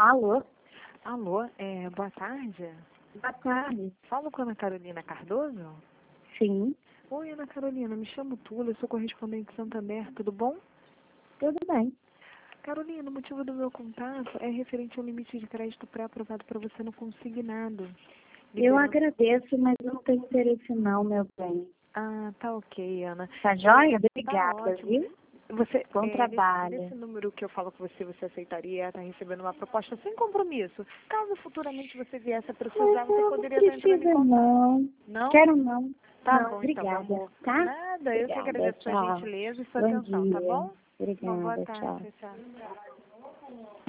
Alô? Alô, boa tarde. Boa tarde. Falo com a Ana Carolina Cardoso? Sim, Oi, Ana Carolina, me chamo Tula, eu sou correspondente Santander, tudo bom? tudo bem. Carolina, o motivo do meu contato é referente ao limite de crédito pré-aprovado para você no consignado. Eu Liberando- agradeço, mas não tenho interesse não, meu bem. Ah, tá ok, Ana. Tá joia? Tá Obrigada, ótimo. viu? Você, Bom trabalho. nesse número que eu falo com você, você aceitaria estar recebendo uma proposta sem compromisso? Caso futuramente você viesse a precisar, Mas você eu poderia não estar entrando em precisa contato. não. Não? Quero não. Tá Não, bom, então, meu obrigada, amor. tá? Nada, eu que Obrigada, agradeço a tchau. gentileza e sua Bom atenção, tá dia. bom? Uma boa Obrigada, tchau. tarde, tchau.